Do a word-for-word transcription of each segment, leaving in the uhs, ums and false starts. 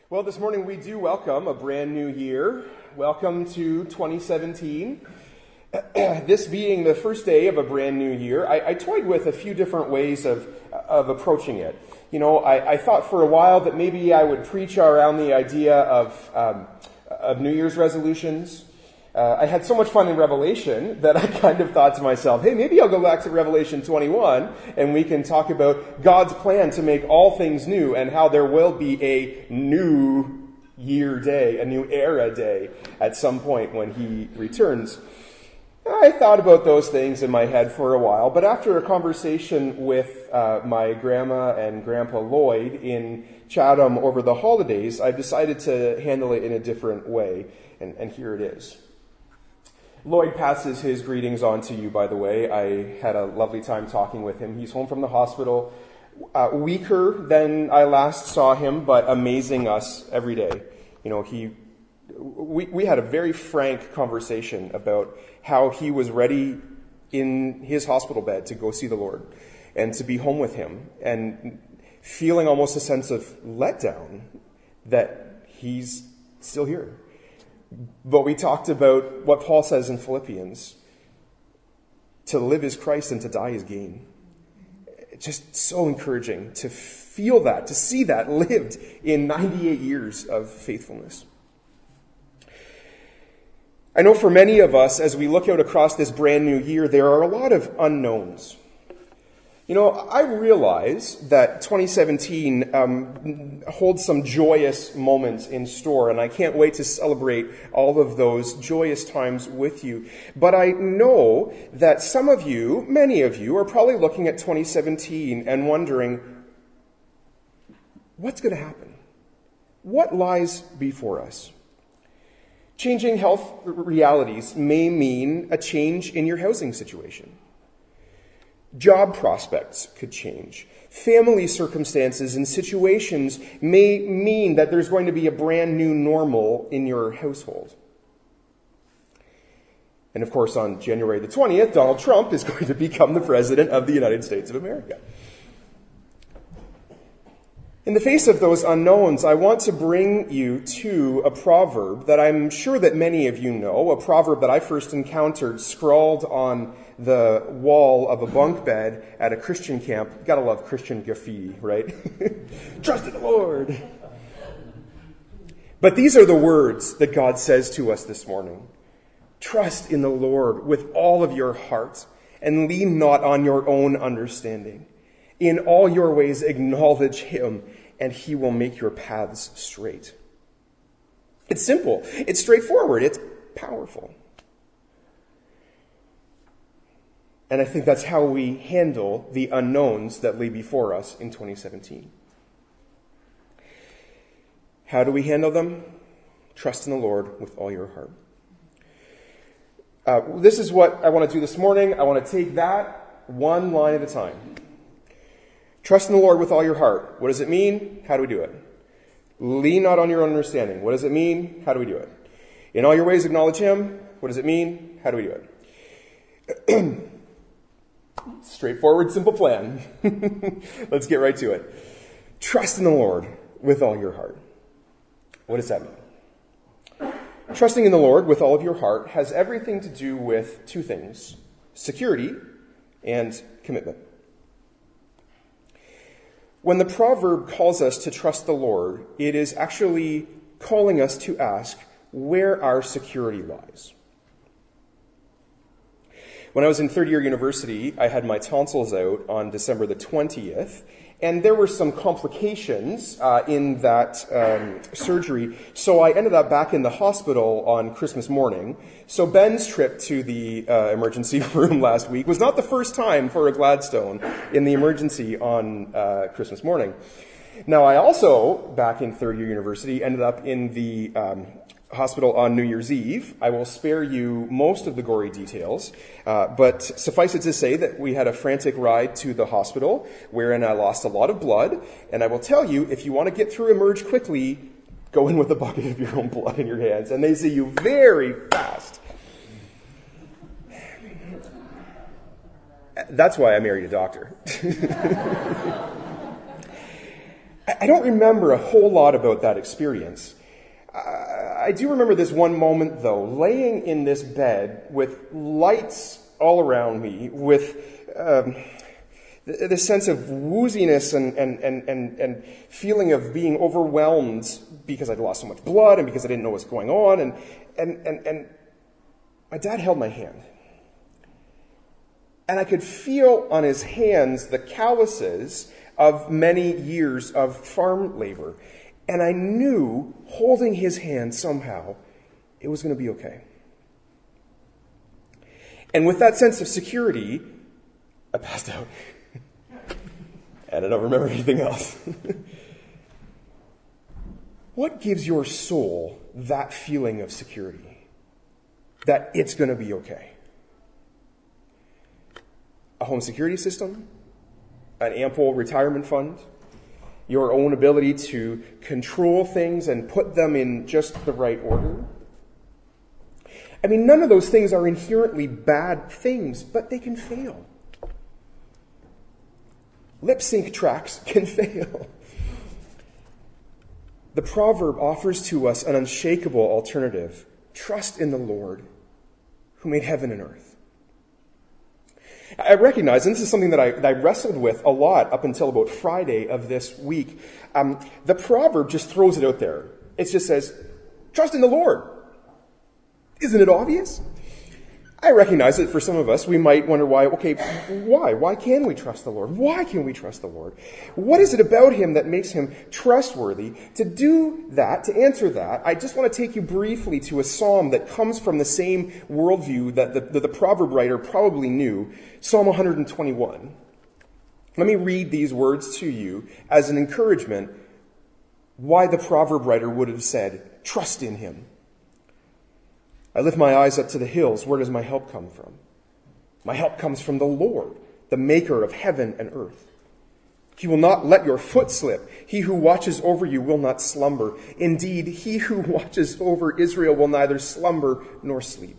Well, this morning we do welcome a brand new year. Welcome to twenty seventeen. This being the first day of a brand new year, I, I toyed with a few different ways of, of approaching it. You know, I, I thought for a while that maybe I would preach around the idea of, um, of New Year's resolutions. Uh, I had so much fun in Revelation that I kind of thought to myself, hey, maybe I'll go back to Revelation twenty-one and we can talk about God's plan to make all things new and how there will be a new year day, a new era day at some point when he returns. I thought about those things in my head for a while, but after a conversation with uh, my grandma and grandpa Lloyd in Chatham over the holidays, I decided to handle it in a different way, and, and here it is. Lloyd passes his greetings on to you, by the way. I had a lovely time talking with him. He's home from the hospital, uh, weaker than I last saw him, but amazing us every day. You know, he, we, we had a very frank conversation about how he was ready in his hospital bed to go see the Lord and to be home with him, and feeling almost a sense of letdown that he's still here. But we talked about what Paul says in Philippians, to live is Christ and to die is gain. Just so encouraging to feel that, to see that lived in ninety-eight years of faithfulness. I know for many of us, as we look out across this brand new year, there are a lot of unknowns. You know, I realize that twenty seventeen um, holds some joyous moments in store, and I can't wait to celebrate all of those joyous times with you. But I know that some of you, many of you, are probably looking at twenty seventeen and wondering, what's going to happen? What lies before us? Changing health realities may mean a change in your housing situation. Job prospects could change. Family circumstances and situations may mean that there's going to be a brand new normal in your household. And of course, on January the twentieth, Donald Trump is going to become the President of the United States of America. In the face of those unknowns, I want to bring you to a proverb that I'm sure that many of you know, a proverb that I first encountered scrawled on the wall of a bunk bed at a Christian camp. You gotta love Christian graffiti, right? Trust in the Lord. But these are the words that God says to us this morning. Trust in the Lord with all of your heart and lean not on your own understanding. In all your ways acknowledge him, and he will make your paths straight. It's simple. It's straightforward. It's powerful. And I think that's how we handle the unknowns that lay before us in twenty seventeen. How do we handle them? Trust in the Lord with all your heart. Uh, this is what I want to do this morning. I want to take that one line at a time. Trust in the Lord with all your heart. What does it mean? How do we do it? Lean not on your own understanding. What does it mean? How do we do it? In all your ways acknowledge him. What does it mean? How do we do it? Straightforward, simple plan. Let's get right to it. Trust in the Lord with all your heart. What does that mean? Trusting in the Lord with all of your heart has everything to do with two things: security and commitment. When the proverb calls us to trust the Lord, it is actually calling us to ask where our security lies. When I was in third year university, I had my tonsils out on December the twentieth, and there were some complications uh, in that um, surgery, so I ended up back in the hospital on Christmas morning. So Ben's trip to the uh, emergency room last week was not the first time for a Gladstone in the emergency on uh, Christmas morning. Now, I also, back in third year university, ended up in the um, hospital on New Year's Eve. I will spare you most of the gory details, uh, but suffice it to say that we had a frantic ride to the hospital wherein I lost a lot of blood, and I will tell you, if you want to get through Emerge quickly, go in with a bucket of your own blood in your hands, and they see you very fast. That's why I married a doctor. I don't remember a whole lot about that experience. I do remember this one moment, though, laying in this bed with lights all around me, with um, the sense of wooziness and, and, and, and, and feeling of being overwhelmed because I'd lost so much blood and because I didn't know what was going on. And, and, and, and my dad held my hand. And I could feel on his hands the calluses of many years of farm labor. And I knew, holding his hand somehow, it was going to be okay. And with that sense of security, I passed out. And I don't remember anything else. What gives your soul that feeling of security? That it's going to be okay? A home security system? An ample retirement fund? Your own ability to control things and put them in just the right order? I mean, none of those things are inherently bad things, but they can fail. Lip sync tracks can fail. The proverb offers to us an unshakable alternative. Trust in the Lord, who made heaven and earth. I recognize, and this is something that I, that I wrestled with a lot up until about Friday of this week, um, the proverb just throws it out there. It just says, trust in the Lord. Isn't it obvious? I recognize that for some of us, we might wonder why, okay, why? Why can we trust the Lord? Why can we trust the Lord? What is it about him that makes him trustworthy? To do that, to answer that, I just want to take you briefly to a psalm that comes from the same worldview that the, that the proverb writer probably knew, Psalm one twenty-one. Let me read these words to you as an encouragement why the proverb writer would have said, trust in him. I lift my eyes up to the hills. Where does my help come from? My help comes from the Lord, the maker of heaven and earth. He will not let your foot slip. He who watches over you will not slumber. Indeed, he who watches over Israel will neither slumber nor sleep.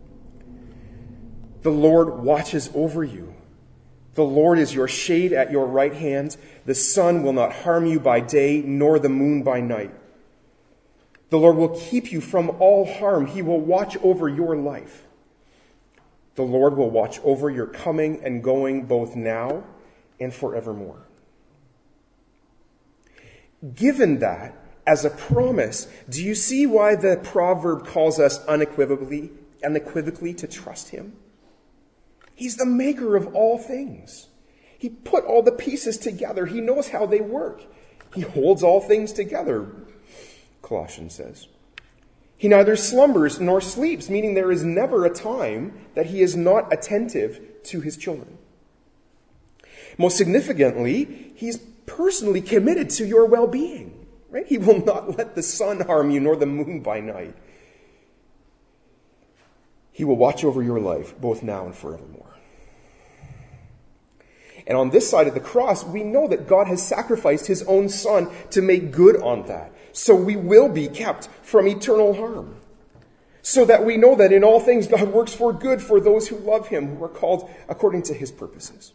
The Lord watches over you. The Lord is your shade at your right hand. The sun will not harm you by day, nor the moon by night. The Lord will keep you from all harm. He will watch over your life. The Lord will watch over your coming and going both now and forevermore. Given that as a promise, do you see why the proverb calls us unequivocally, unequivocally to trust him? He's the maker of all things. He put all the pieces together. He knows how they work. He holds all things together, Colossians says. He neither slumbers nor sleeps, meaning there is never a time that he is not attentive to his children. Most significantly, he's personally committed to your well-being, right? He will not let the sun harm you nor the moon by night. He will watch over your life both now and forevermore. And on this side of the cross, we know that God has sacrificed his own son to make good on that. So we will be kept from eternal harm. So that we know that in all things God works for good for those who love him, who are called according to his purposes.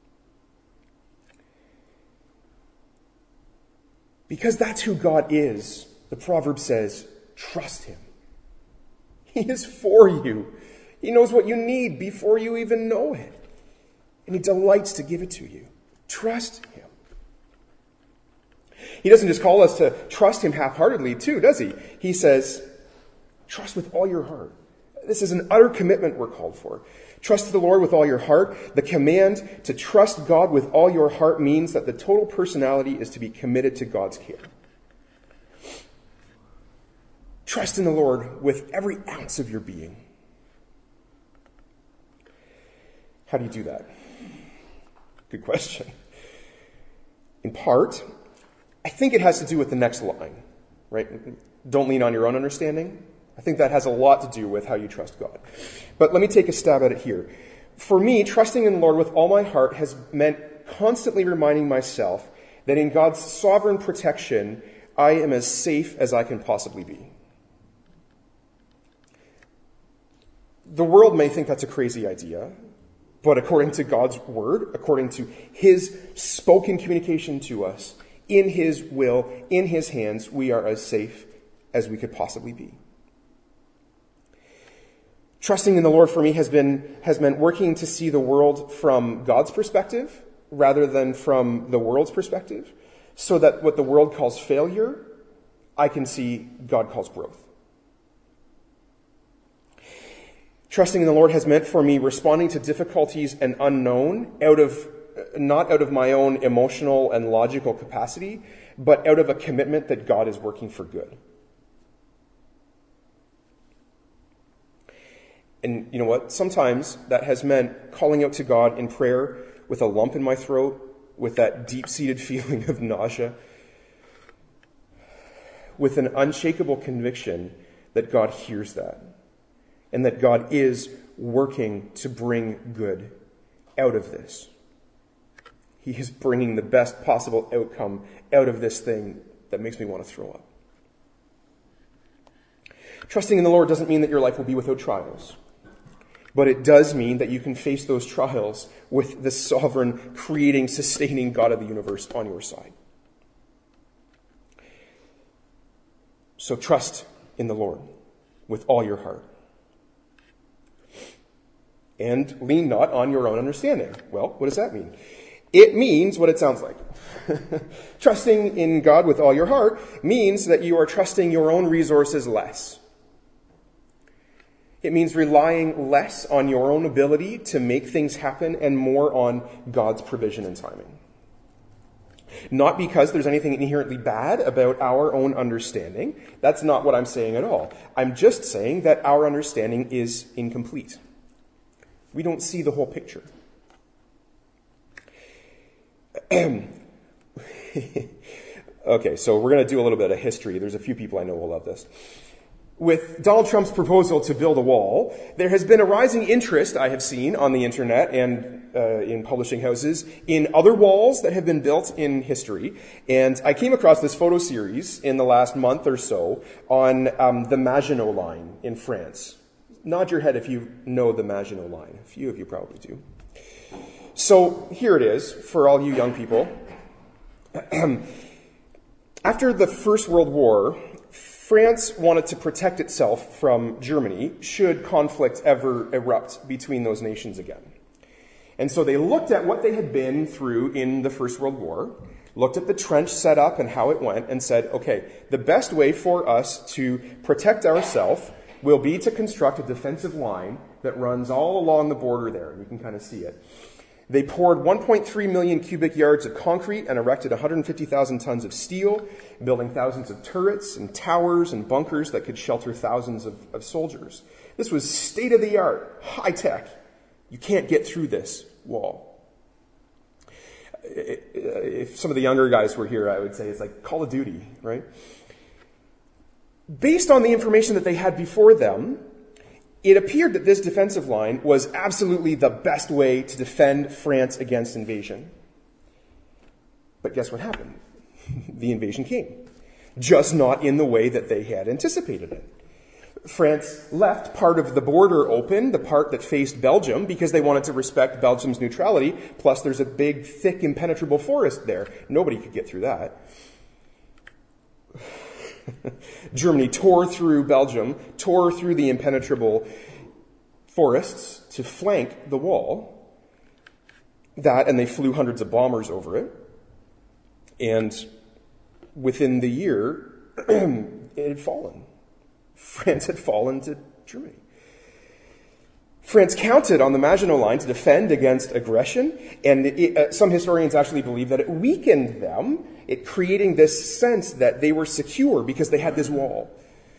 Because that's who God is, the proverb says, trust him. He is for you. He knows what you need before you even know it. And he delights to give it to you. Trust him. He doesn't just call us to trust him half-heartedly, too, does he? He says, trust with all your heart. This is an utter commitment we're called for. Trust the Lord with all your heart. The command to trust God with all your heart means that the total personality is to be committed to God's care. Trust in the Lord with every ounce of your being. How do you do that? Good question. In part, I think it has to do with the next line, right? Don't lean on your own understanding. I think that has a lot to do with how you trust God. But let me take a stab at it here. For me, trusting in the Lord with all my heart has meant constantly reminding myself that in God's sovereign protection, I am as safe as I can possibly be. The world may think that's a crazy idea, but according to God's word, according to his spoken communication to us, in his will, in his hands, we are as safe as we could possibly be. Trusting in the Lord for me has been has meant working to see the world from God's perspective rather than from the world's perspective, so that what the world calls failure, I can see God calls growth. Trusting in the Lord has meant for me responding to difficulties and unknown out of not out of my own emotional and logical capacity, but out of a commitment that God is working for good. And you know what? Sometimes that has meant calling out to God in prayer with a lump in my throat, with that deep-seated feeling of nausea, with an unshakable conviction that God hears that, and that God is working to bring good out of this. He is bringing the best possible outcome out of this thing that makes me want to throw up. Trusting in the Lord doesn't mean that your life will be without trials. But it does mean that you can face those trials with the sovereign, creating, sustaining God of the universe on your side. So trust in the Lord with all your heart. And lean not on your own understanding. Well, what does that mean? It means what it sounds like. Trusting in God with all your heart means that you are trusting your own resources less. It means relying less on your own ability to make things happen and more on God's provision and timing. Not because there's anything inherently bad about our own understanding. That's not what I'm saying at all. I'm just saying that our understanding is incomplete. We don't see the whole picture. Okay, so we're going to do a little bit of history. There's a few people I know will love this. With Donald Trump's proposal to build a wall, there has been a rising interest, I have seen, on the internet and uh, in publishing houses, in other walls that have been built in history. And I came across this photo series in the last month or so on um, the Maginot Line in France. Nod your head if you know the Maginot Line. A few of you probably do. So here it is for all you young people. After the First World War, France wanted to protect itself from Germany should conflict ever erupt between those nations again. And so they looked at what they had been through in the First World War, looked at the trench set up and how it went, and said, okay, the best way for us to protect ourselves will be to construct a defensive line that runs all along the border there. And you can kind of see it. They poured one point three million cubic yards of concrete and erected one hundred fifty thousand tons of steel, building thousands of turrets and towers and bunkers that could shelter thousands of, of soldiers. This was state-of-the-art, high-tech. You can't get through this wall. If some of the younger guys were here, I would say it's like Call of Duty, right? Based on the information that they had before them, it appeared that this defensive line was absolutely the best way to defend France against invasion. But guess what happened? The invasion came. Just not in the way that they had anticipated it. France left part of the border open, the part that faced Belgium, because they wanted to respect Belgium's neutrality. Plus, there's a big, thick, impenetrable forest there. Nobody could get through that. Germany tore through Belgium, tore through the impenetrable forests to flank the wall. That, and they flew hundreds of bombers over it. And within the year, it had fallen. France had fallen to Germany. France counted on the Maginot Line to defend against aggression, and it, uh, some historians actually believe that it weakened them, it creating this sense that they were secure because they had this wall.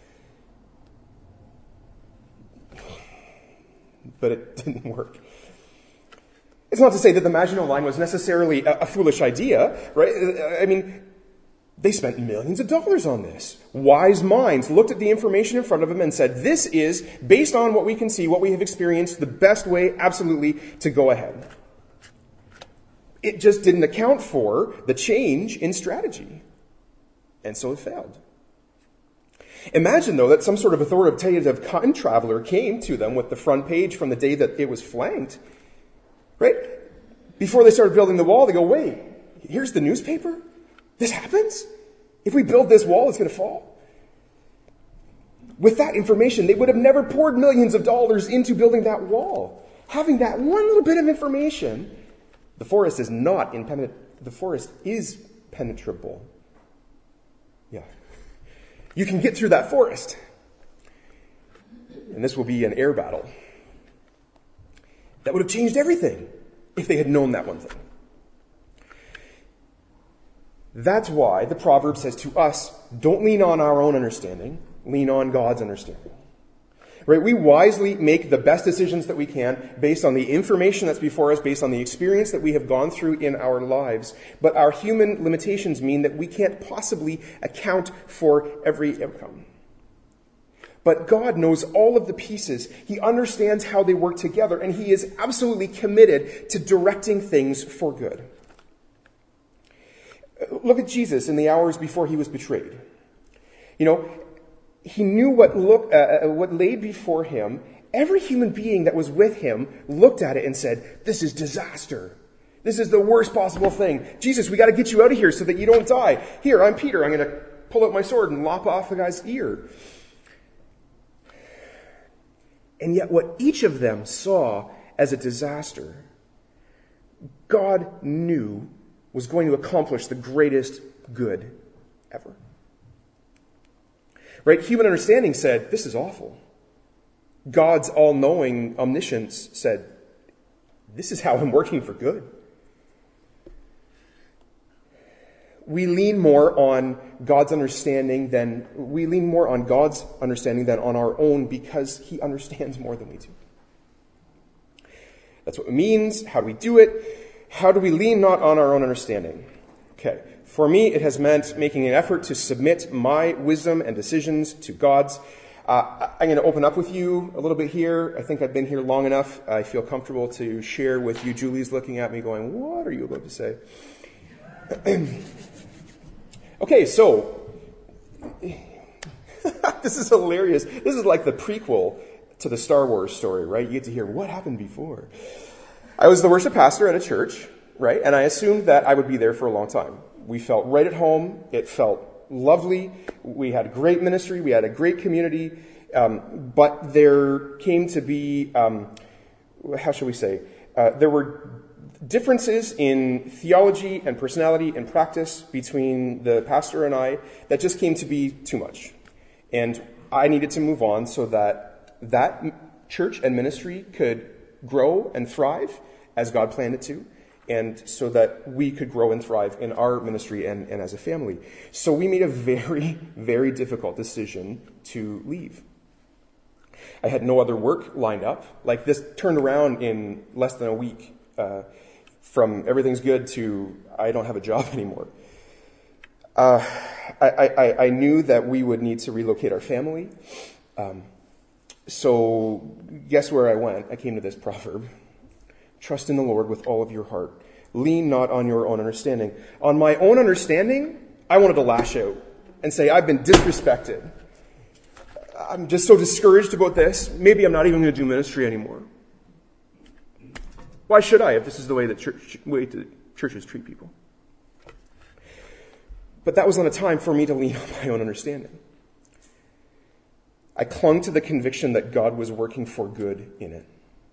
But it didn't work. It's not to say that the Maginot Line was necessarily a, a foolish idea, right? I mean, they spent millions of dollars on this. Wise minds looked at the information in front of them and said, this is, based on what we can see, what we have experienced, the best way, absolutely, to go ahead. It just didn't account for the change in strategy. And so it failed. Imagine, though, that some sort of authoritative time traveler came to them with the front page from the day that it was flanked. Right? Before they started building the wall, they go, wait, here's the newspaper? This happens? If we build this wall, it's going to fall. With that information, they would have never poured millions of dollars into building that wall. Having that one little bit of information, the forest is not impenetrable. The forest is penetrable. Yeah. You can get through that forest. And this will be an air battle. That would have changed everything if they had known that one thing. That's why the proverb says to us, don't lean on our own understanding, lean on God's understanding. Right? We wisely make the best decisions that we can based on the information that's before us, based on the experience that we have gone through in our lives. But our human limitations mean that we can't possibly account for every outcome. But God knows all of the pieces. He understands how they work together, and he is absolutely committed to directing things for good. Look at Jesus in the hours before he was betrayed. You know, he knew what look, uh, what laid before him. Every human being that was with him looked at it and said, this is disaster. This is the worst possible thing. Jesus, we got to get you out of here so that you don't die. Here, I'm Peter. I'm going to pull out my sword and lop off the guy's ear. And yet what each of them saw as a disaster, God knew was going to accomplish the greatest good ever. Right? Human understanding said, this is awful. God's all-knowing omniscience said, this is how I'm working for good. We lean more on God's understanding than, we lean more on God's understanding than on our own because he understands more than we do. That's what it means. How do we do it? How do we lean not on our own understanding? Okay. For me, it has meant making an effort to submit my wisdom and decisions to God's. Uh, I'm going to open up with you a little bit here. I think I've been here long enough. I feel comfortable to share with you. Julie's looking at me going, what are you about to say? Okay, so this is hilarious. This is like the prequel to the Star Wars story, right? You get to hear what happened before. I was the worship pastor at a church, right? And I assumed that I would be there for a long time. We felt right at home. It felt lovely. We had a great ministry. We had a great community. Um, but there came to be, um, how shall we say, uh, there were differences in theology and personality and practice between the pastor and I that just came to be too much. And I needed to move on so that that church and ministry could grow and thrive as God planned it to, and so that we could grow and thrive in our ministry and, and as a family. So we made a very, very difficult decision to leave. I had no other work lined up. Like, this turned around in less than a week. Uh, from everything's good to I don't have a job anymore. Uh, I, I, I knew that we would need to relocate our family. Um, so guess where I went? I came to this proverb. Trust in the Lord with all of your heart. Lean not on your own understanding. On my own understanding, I wanted to lash out and say, I've been disrespected. I'm just so discouraged about this. Maybe I'm not even going to do ministry anymore. Why should I if this is the way that church, way the churches treat people? But that was not a time for me to lean on my own understanding. I clung to the conviction that God was working for good in it.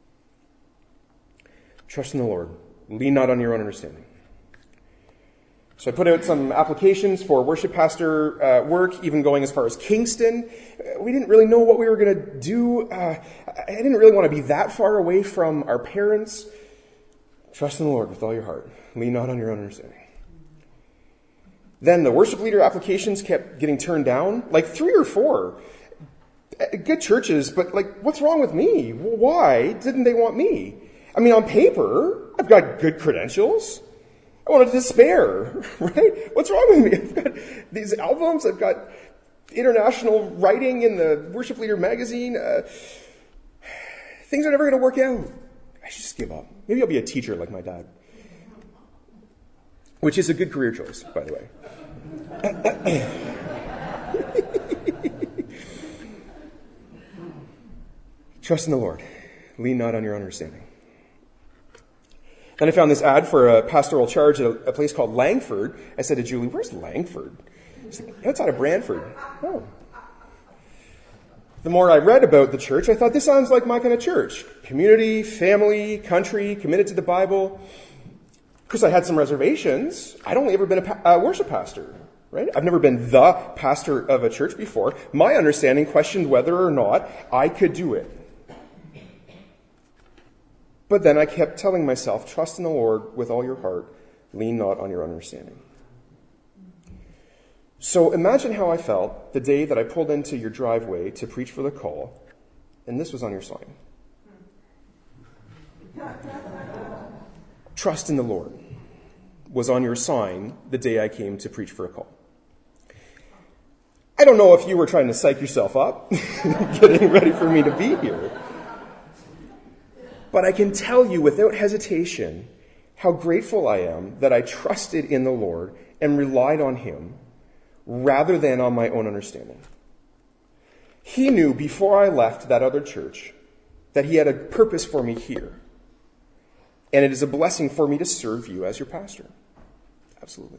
Trust in the Lord. Lean not on your own understanding. So I put out some applications for worship pastor uh, work, even going as far as Kingston. We didn't really know what we were going to do. Uh, I didn't really want to be that far away from our parents. Trust in the Lord with all your heart. Lean not on your own understanding. Then the worship leader applications kept getting turned down, like three or four. Good churches, but like, what's wrong with me? Why didn't they want me? I mean, on paper, I've got good credentials. I wanted to spare, right? What's wrong with me? I've got these albums. I've got international writing in the Worship Leader magazine. Uh, things are never going to work out. I should just give up. Maybe I'll be a teacher like my dad. Which is a good career choice, by the way. Trust in the Lord. Lean not on your own understanding. Then I found this ad for a pastoral charge at a, a place called Langford. I said to Julie, "Where's Langford?" She's like, "Outside of Brantford." Oh. The more I read about the church, I thought, this sounds like my kind of church. Community, family, country, committed to the Bible. Of course, I had some reservations. I'd only ever been a, pa- a worship pastor, right? I've never been the pastor of a church before. My understanding questioned whether or not I could do it. But then I kept telling myself, trust in the Lord with all your heart, lean not on your understanding. So imagine how I felt the day that I pulled into your driveway to preach for the call, and this was on your sign. Trust in the Lord was on your sign the day I came to preach for a call. I don't know if you were trying to psych yourself up, getting ready for me to be here. But I can tell you without hesitation how grateful I am that I trusted in the Lord and relied on Him rather than on my own understanding. He knew before I left that other church that He had a purpose for me here. And it is a blessing for me to serve you as your pastor. Absolutely.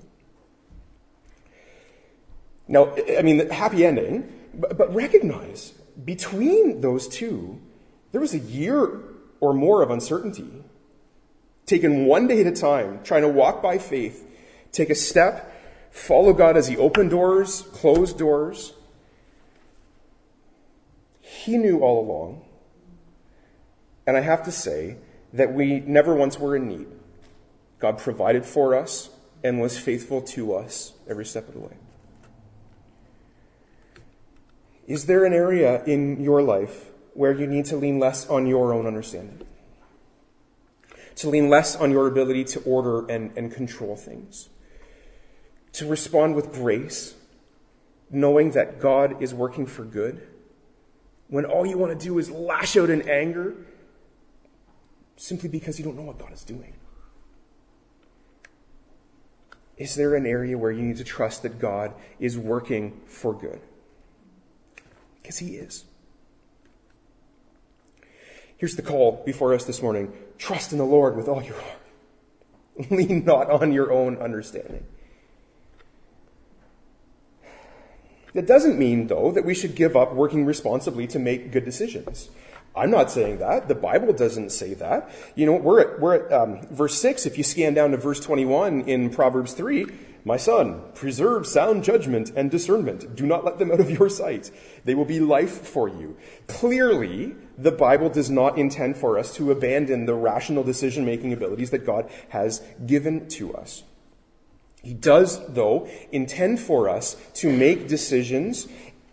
Now, I mean, happy ending, but, but recognize between those two, there was a year or more of uncertainty. Taken one day at a time, trying to walk by faith, take a step, follow God as He opened doors, closed doors. He knew all along. And I have to say that we never once were in need. God provided for us and was faithful to us every step of the way. Is there an area in your life where you need to lean less on your own understanding? To lean less on your ability to order and, and control things? To respond with grace, knowing that God is working for good? When all you want to do is lash out in anger simply because you don't know what God is doing? Is there an area where you need to trust that God is working for good? Because He is. Here's the call before us this morning. Trust in the Lord with all your heart. Lean not on your own understanding. That doesn't mean, though, that we should give up working responsibly to make good decisions. I'm not saying that. The Bible doesn't say that. You know, we're at, we're at um, verse six. If you scan down to verse twenty-one in Proverbs three, my son, preserve sound judgment and discernment. Do not let them out of your sight. They will be life for you. Clearly, the Bible does not intend for us to abandon the rational decision-making abilities that God has given to us. He does, though, intend for us to make decisions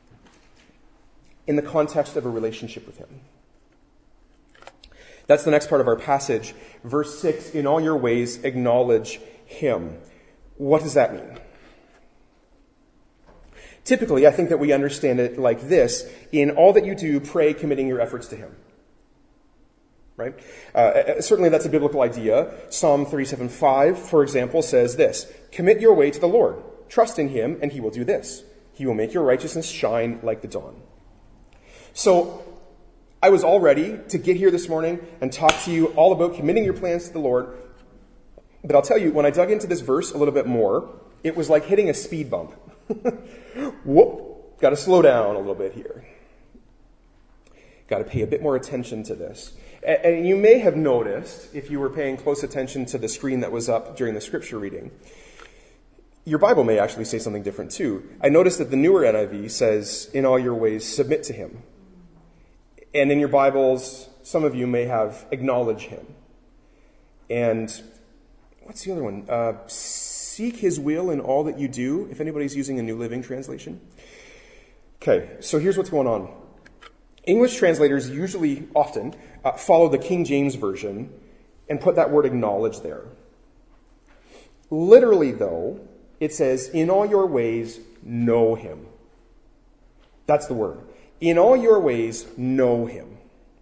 in the context of a relationship with Him. That's the next part of our passage. Verse six, in all your ways acknowledge Him. What does that mean? Typically, I think that we understand it like this. In all that you do, pray, committing your efforts to Him. Right? Uh, certainly that's a biblical idea. Psalm thirty-seven five, for example, says this: commit your way to the Lord. Trust in Him, and He will do this. He will make your righteousness shine like the dawn. So, I was all ready to get here this morning and talk to you all about committing your plans to the Lord. But I'll tell you, when I dug into this verse a little bit more, it was like hitting a speed bump. Whoop, got to slow down a little bit here. Got to pay a bit more attention to this. And you may have noticed, if you were paying close attention to the screen that was up during the scripture reading, your Bible may actually say something different too. I noticed that the newer N I V says, in all your ways, submit to Him. And in your Bibles, some of you may have acknowledge Him. And what's the other one? Uh, seek His will in all that you do, if anybody's using a New Living Translation. Okay, so here's what's going on. English translators usually, often, uh, follow the King James Version and put that word acknowledge there. Literally, though, it says, in all your ways, know Him. That's the word. In all your ways, know Him.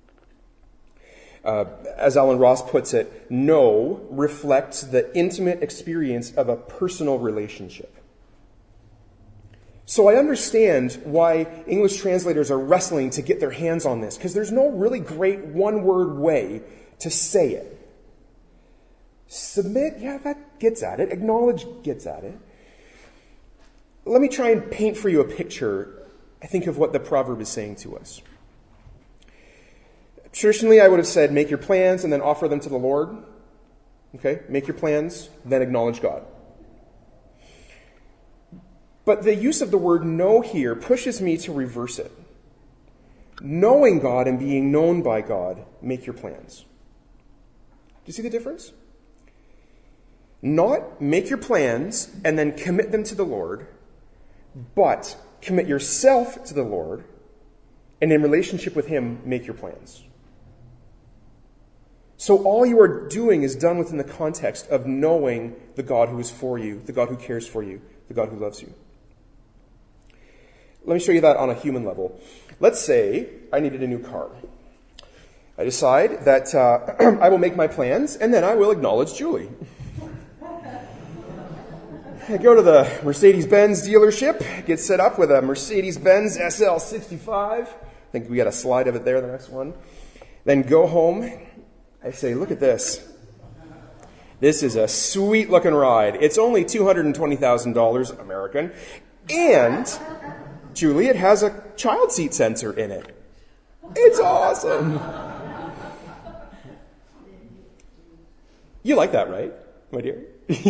Uh, as Alan Ross puts it, know reflects the intimate experience of a personal relationship. So I understand why English translators are wrestling to get their hands on this, because there's no really great one-word way to say it. Submit, yeah, that gets at it. Acknowledge gets at it. Let me try and paint for you a picture, I think, of what the proverb is saying to us. Traditionally, I would have said, make your plans and then offer them to the Lord. Okay, make your plans, then acknowledge God. But the use of the word know here pushes me to reverse it. Knowing God and being known by God, make your plans. Do you see the difference? Not make your plans and then commit them to the Lord, but commit yourself to the Lord, and in relationship with Him, make your plans. So all you are doing is done within the context of knowing the God who is for you, the God who cares for you, the God who loves you. Let me show you that on a human level. Let's say I needed a new car. I decide that uh, I will make my plans, and then I will acknowledge Julie. I go to the Mercedes-Benz dealership, get set up with a Mercedes-Benz S L sixty-five. I think we got a slide of it there, the next one. Then go home. I say, look at this. This is a sweet-looking ride. It's only two hundred twenty thousand dollars American. And, Julie, it has a child seat sensor in it. It's awesome. You like that, right, my dear?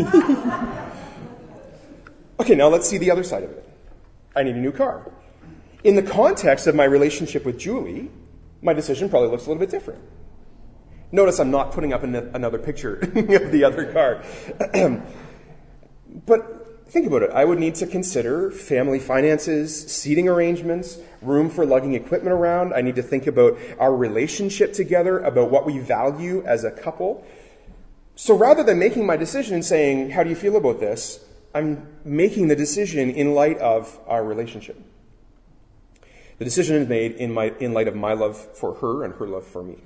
Okay, now let's see the other side of it. I need a new car. In the context of my relationship with Julie, my decision probably looks a little bit different. Notice I'm not putting up an- another picture of the other car. But think about it. I would need to consider family finances, seating arrangements, room for lugging equipment around. I need to think about our relationship together, about what we value as a couple. So rather than making my decision and saying, how do you feel about this? I'm making the decision in light of our relationship. The decision is made in my in light of my love for her and her love for me.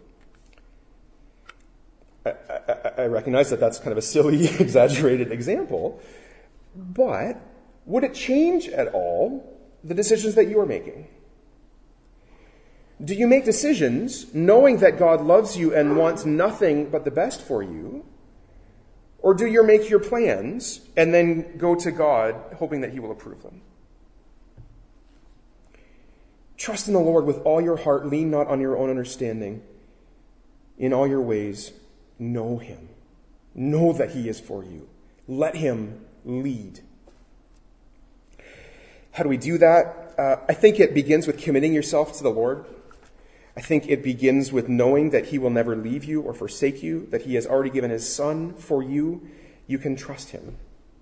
I, I, I recognize that that's kind of a silly, exaggerated example, but would it change at all the decisions that you are making? Do you make decisions knowing that God loves you and wants nothing but the best for you? Or do you make your plans and then go to God hoping that He will approve them? Trust in the Lord with all your heart. Lean not on your own understanding. In all your ways, know Him. Know that He is for you. Let Him lead. How do we do that? Uh, I think it begins with committing yourself to the Lord. I think it begins with knowing that He will never leave you or forsake you, that He has already given His Son for you. You can trust Him.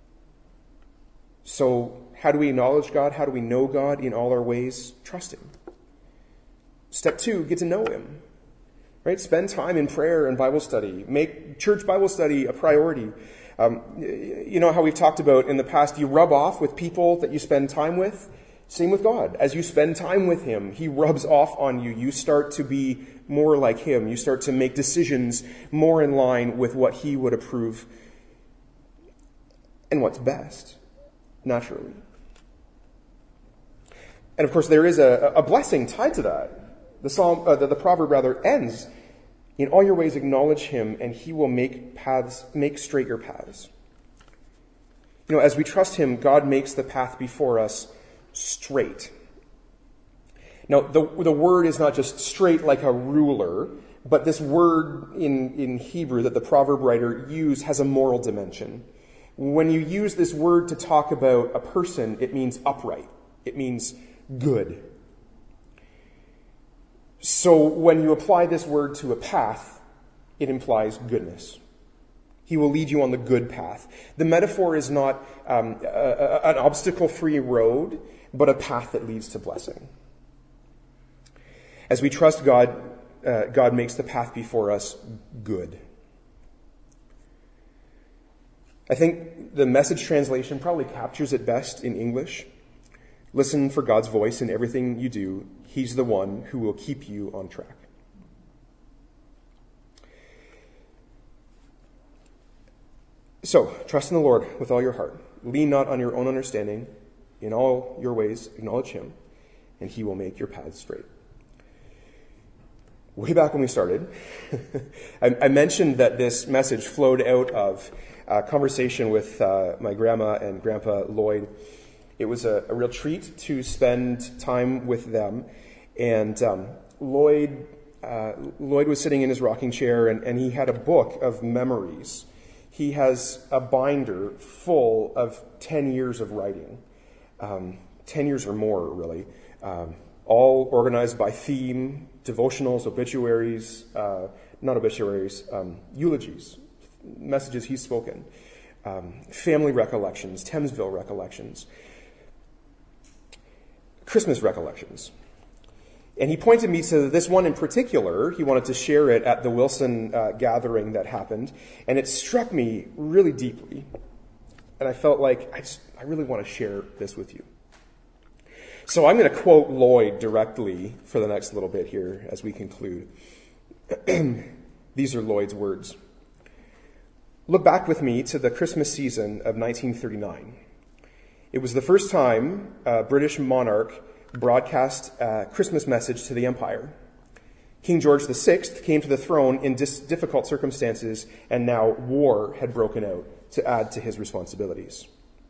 So how do we acknowledge God? How do we know God in all our ways? Trust Him. Step two, get to know Him. Right? Spend time in prayer and Bible study. Make church Bible study a priority. Um, you know how we've talked about in the past, you rub off with people that you spend time with. Same with God. As you spend time with Him, He rubs off on you. You start to be more like Him. You start to make decisions more in line with what He would approve and what's best, naturally. And of course, there is a, a blessing tied to that. The psalm, uh, the, the proverb rather ends, in all your ways acknowledge Him, and He will make paths, make straight your paths. You know, as we trust Him, God makes the path before us straight. Now, the, the word is not just straight like a ruler, but this word in, in Hebrew that the proverb writer used has a moral dimension. When you use this word to talk about a person, it means upright. It means good. So when you apply this word to a path, it implies goodness. He will lead you on the good path. The metaphor is not um, a, a, an obstacle-free road, but a path that leads to blessing. As we trust God, uh, God makes the path before us good. I think the Message translation probably captures it best in English. Listen for God's voice in everything you do. He's the one who will keep you on track. So, trust in the Lord with all your heart. Lean not on your own understanding. In all your ways, acknowledge Him, and He will make your paths straight. way back when we started, I, I mentioned that this message flowed out of a conversation with uh, my grandma and grandpa Lloyd. It was a, a real treat to spend time with them. And um, Lloyd uh, Lloyd was sitting in his rocking chair, and, and he had a book of memories. He has a binder full of ten years of writing, um, ten years or more, really, um, all organized by theme, devotionals, obituaries, uh, not obituaries, um, eulogies, messages he's spoken, um, family recollections, Thamesville recollections, Christmas recollections. And he pointed me to this one in particular. He wanted to share it at the Wilson uh, gathering that happened, and it struck me really deeply. And I felt like, I, just, I really want to share this with you. So I'm going to quote Lloyd directly for the next little bit here as we conclude. These are Lloyd's words. Look back with me to the Christmas season of nineteen thirty-nine. It was the first time a British monarch broadcast a Christmas message to the empire. King George the Sixth came to the throne in dis- difficult circumstances, and now war had broken out to add to his responsibilities.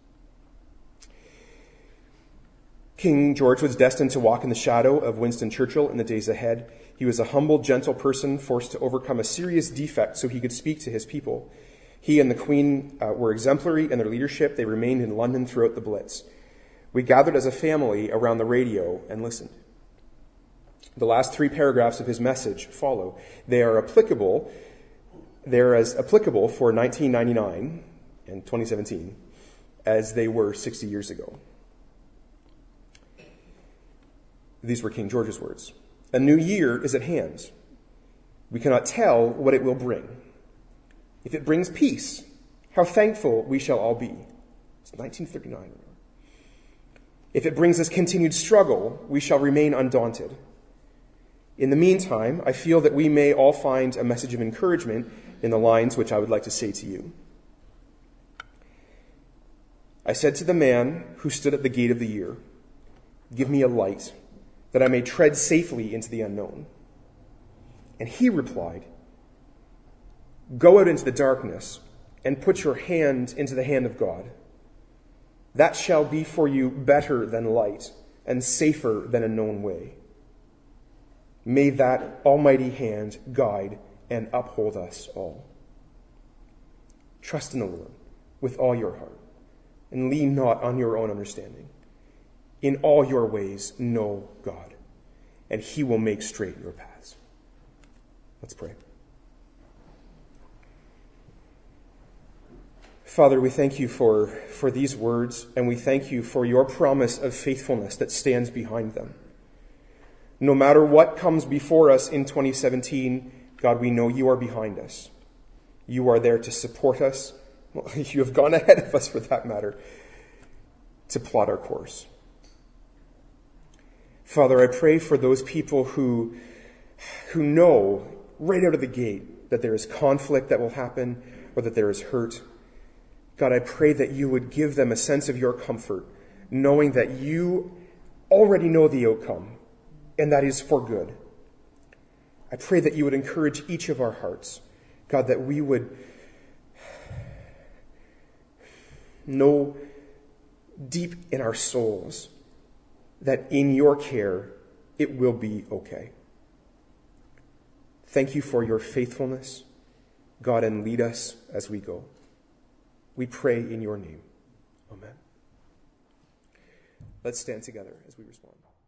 King George was destined to walk in the shadow of Winston Churchill in the days ahead. He was a humble, gentle person forced to overcome a serious defect so he could speak to his people. He and the Queen uh, were exemplary in their leadership. They remained in London throughout the Blitz. We gathered as a family around the radio and listened. The last three paragraphs of his message follow. They are applicable. They are as applicable for nineteen ninety-nine and twenty seventeen as they were sixty years ago. These were King George's words. A new year is at hand. We cannot tell what it will bring. If it brings peace, how thankful we shall all be. It's nineteen thirty-nine. If it brings us continued struggle, we shall remain undaunted. In the meantime, I feel that we may all find a message of encouragement in the lines which I would like to say to you. I said to the man who stood at the gate of the year, "Give me a light, that I may tread safely into the unknown." And he replied, "Go out into the darkness and put your hand into the hand of God. That shall be for you better than light and safer than a known way. May that almighty hand guide and uphold us all. Trust in the Lord with all your heart and lean not on your own understanding. In all your ways know God, and he will make straight your paths." Let's pray. Father, we thank you for, for these words, and we thank you for your promise of faithfulness that stands behind them. No matter what comes before us in twenty seventeen, God, we know you are behind us. You are there to support us. Well, you have gone ahead of us, for that matter, to plot our course. Father, I pray for those people who, who know right out of the gate that there is conflict that will happen or that there is hurt. God, I pray that you would give them a sense of your comfort, knowing that you already know the outcome, and that is for good. I pray that you would encourage each of our hearts, God, that we would know deep in our souls that in your care it will be okay. Thank you for your faithfulness, God, and lead us as we go. We pray in your name. Amen. Let's stand together as we respond.